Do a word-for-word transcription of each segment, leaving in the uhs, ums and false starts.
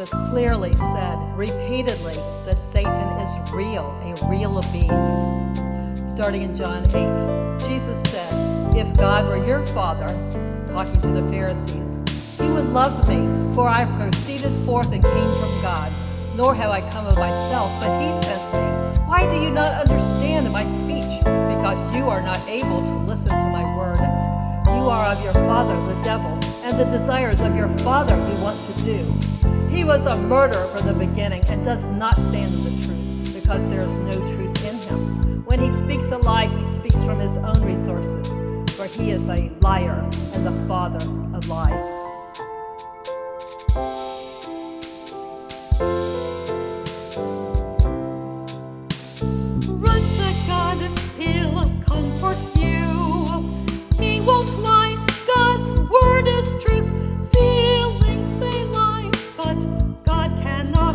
Jesus clearly said repeatedly that Satan is real, a real being. Starting in John eight, Jesus said, "If God were your Father," talking to the Pharisees, "He would love me, for I proceeded forth and came from God, nor have I come of myself, but He sent me. Why do you not understand my speech? Because you are not able to listen to my word. You are of your father, the devil, and the desires of your father you want to do. He was a murderer from the beginning and does not stand in the truth, because there is no truth in him. When he speaks a lie, he speaks from his own resources, for he is a liar and the father of lies." Run to God, He'll comfort you. He won't lie, God's word is truth. Feelings may lie, but God cannot.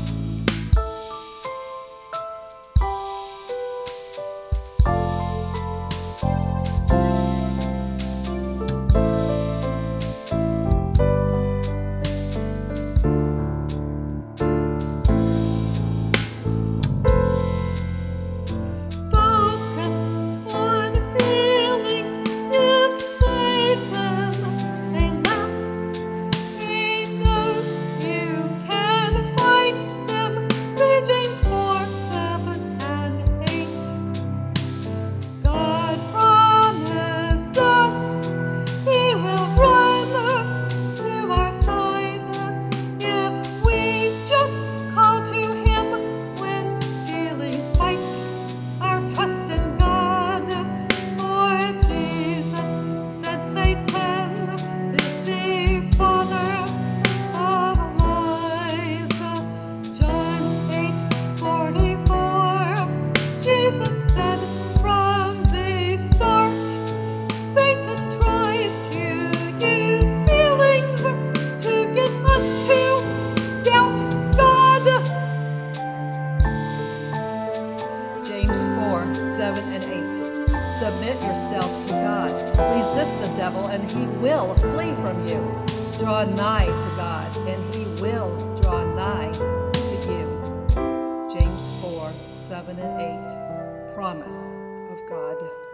seven and eight. Submit yourself to God. Resist the devil, and he will flee from you. Draw nigh to God, and he will draw nigh to you. James four, seven and eight. Promise of God.